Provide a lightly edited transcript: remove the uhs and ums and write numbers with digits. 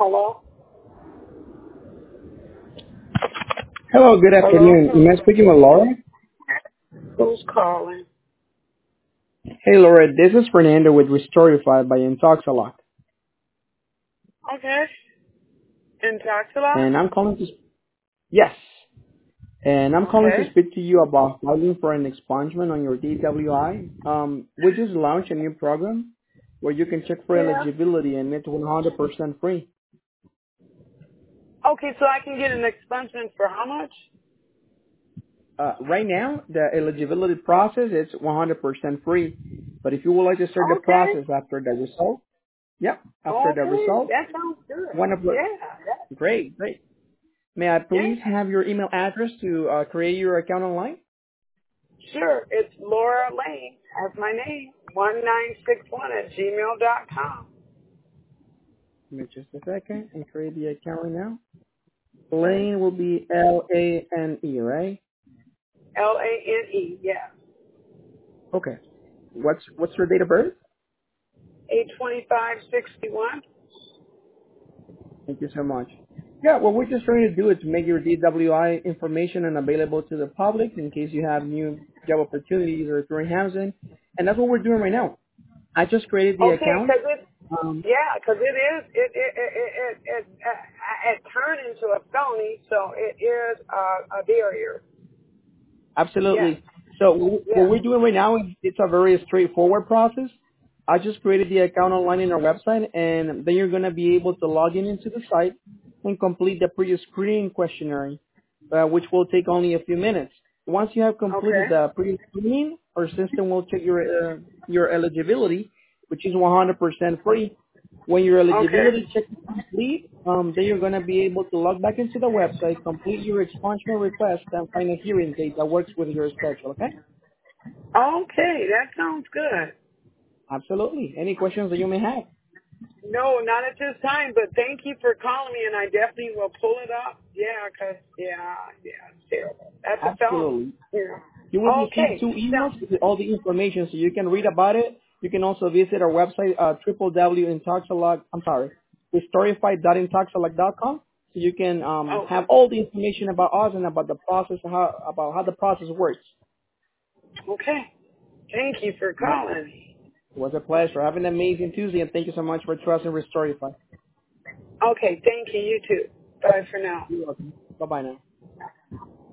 Hello? Hello, good Hello? afternoon. Am I speaking with Laura? Who's calling? Hey, Laura, this is Fernando with Restorify by Intoxalock. Okay. In Taxila? And I'm calling to, yes, and I'm calling to Okay. speak to you about filing for an expungement on your DWI. We just launched a new program where you can check for Yeah. eligibility and it's 100% free. Okay, so I can get an expungement for how much? Right now, the eligibility process is 100% free. But if you would like to start the Okay. process after the result, yep, after the Okay. result, That sounds good. one of the, Yeah. great, great. May I Yeah. please have your email address to create your account online? Sure. It's Laura Lane. That's my name. 1961 at gmail.com. Give me just a second and create the account right now. Okay. Lane will be Lane, right? Lane. Yeah. Okay. What's your date of birth? 82561. Thank you so much. Yeah, what we're just trying to do is make your DWI information and available to the public in case you have new job opportunities or if you're in housing. And that's what we're doing right now. I just created the Okay, account. because it, Um, yeah, because it turned into a felony, so it is a barrier. Yes, Absolutely. So what yeah. we're doing right now is it's a very straightforward process. I just created the account online in our website, and then you're going to be able to log in into the site and complete the pre-screening questionnaire, which will take only a few minutes. Once you have completed Okay, the pre-screening, our system will check your eligibility, which is 100% free. When your okay, eligibility check is complete, then you're going to be able to log back into the website, complete your expungement request, and find a hearing date that works with your schedule, okay? okay. That sounds good. Absolutely. Any questions that you may have? No, not at this time, but thank you for calling me, and I definitely will pull it up. Yeah, because it's terrible. That's a felony. Absolutely. Yeah. You will receive Okay. 2 emails with all the information so you can read about it. You can also visit our website, www.intoxalog.com so you can Oh, have all the information about us and about the process, about how the process works. okay. Thank you for All right? calling me. It was a pleasure. Have an amazing Tuesday, and thank you so much for trusting Restorify. Okay, thank you. You too. Bye for now. You're welcome. Bye-bye now.